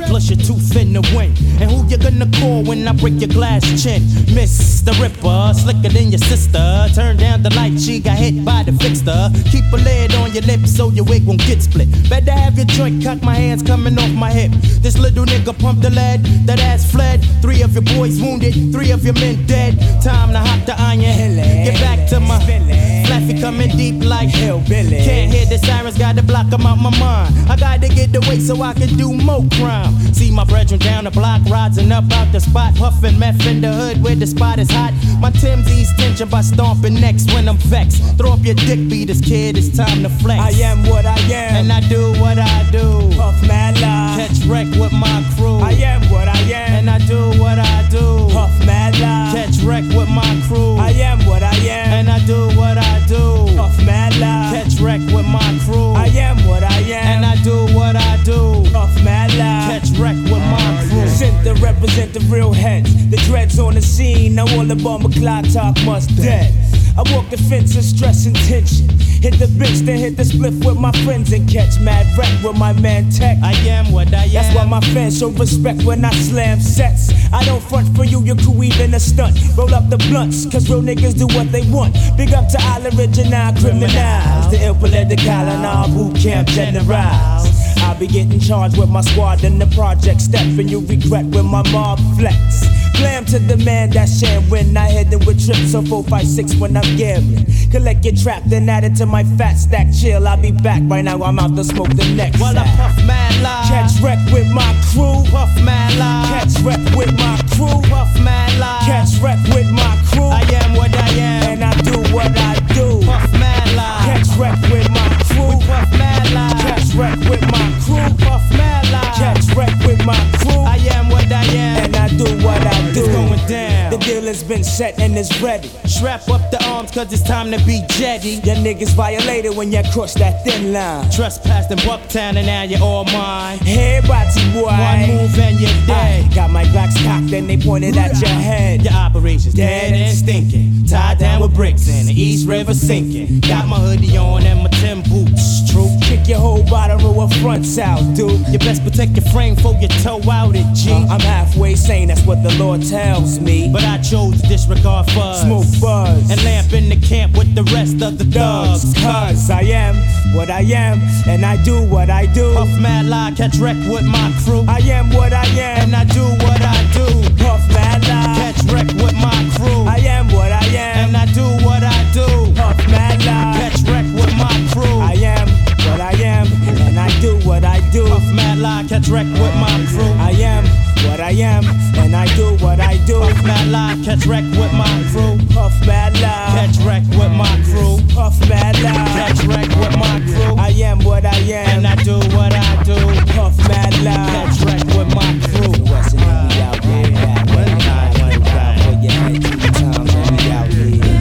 plus you're too thin to win. And who you gonna call when I break your glass chin? Miss the Ripper, slicker than your sister. Turn down the light, she got hit by the fixer. Keep a lid on your lips so your wig won't get split. Better have your joint cock, my hands coming off my hip. This little nigga pumped the lead, that ass fled. 3 of your boys wounded, 3 of your men dead. Time to hop the iron, get back to my Flaffy coming deep like hillbilly. Can't hear the sirens, gotta block them out my mind. I gotta get away so I can do more crime. See my brethren down the block, rising up out the spot. Puffin' meth in the hood where the spot is hot. My Tim's ease tension by stomping necks when I'm vexed. Throw up your dick beaters, kid, it's time to flex. I am what I am, and I do what I do. Puff mad lie, catch wreck with my crew. I am what I am, and I do what I do. Puff mad lie, catch wreck with my crew. I am what I am, and I do what I do. Puff mad lie, catch wreck with my crew. I am what I am, and I do what I do. Puff mad lie, catch wreck with my crew. Sent to represent the real heads, the dreads on the scene. Now all the bomber clock talk must dead. I walk the fence of stress and tension. Hit the bitch, then hit the spliff with my friends and catch mad wreck with my man Tech. I am what I am. That's why my fans show respect when I slam sets. I don't front for you, your crew even a stunt. Roll up the blunts, cause real niggas do what they want. Big up to all original criminals, the ill political and all boot camp generals. I'll be getting charged with my squad in the project step, and you regret when my mob flex. Glam to the man that sham when I hit them with trips on 456 when I'm gambling. Collect your trap, then add it to my fat stack. Chill, I'll be back right now. I'm out to smoke the next. While I puff mad lie, catch wreck with my crew. Puff mad lie, catch wreck with my crew. Puff mad lie, catch wreck with my crew. I am what I am, and I do what I do. Puff mad lie, catch wreck with my crew. Puff mad lie, catch wreck with my crew. Puff mad lie, catch wreck with my crew. I am what I am, and I do what I do. It's going down. The deal has been set and it's ready. Strap up the arms cause it's time to be jetty. Your niggas violated when you cross that thin line. Trespassed in Bucktown and now you're all mine. Hey, Batty boy. One move and you're dead. Got my Glocks cocked and they pointed at your head. Your operation's dead and stinking. Tied down with bricks in the East River sinking. Got my hoodie on and my Tim boots. True. Kick your whole bottom row of fronts out, dude. You best protect your frame before you toe out it, G. I'm halfway sane, that's what the Lord tells me. But I chose to disregard fuzz, smoke buzz, and lamp in the camp with the rest of the thugs. Cause I am what I am, and I do what I do. Puff mad lie, catch wreck with my crew. I am what I am, and I do what I do. Puff mad lie, catch wreck with my crew. I am what I am, and I do what I do. Puff mad lie, catch wreck with my crew. I am what I am, and I do what I do. Puff mad lie, catch wreck with my crew. I am what I am, and I do what I do. Puff mad lie, catch wreck with my crew. Puff mad lie, catch wreck with my crew. Puff mad lie, catch wreck with my crew. I am what I am, and I do what I do. Puff mad lie, catch wreck with my crew. What's it we out there? One time, put your head 2 times, and we out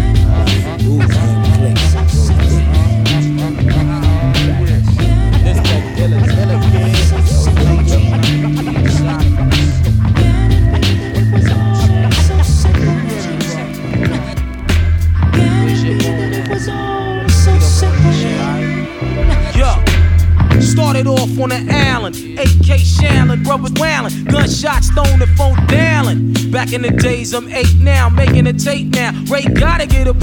here. Moving places. This that killer kid. Started off on the island, AK Shallon, brothers wailing, gunshots stoned and phone dialing. Back in the days, I'm 8 now, making a tape now. Ray gotta get a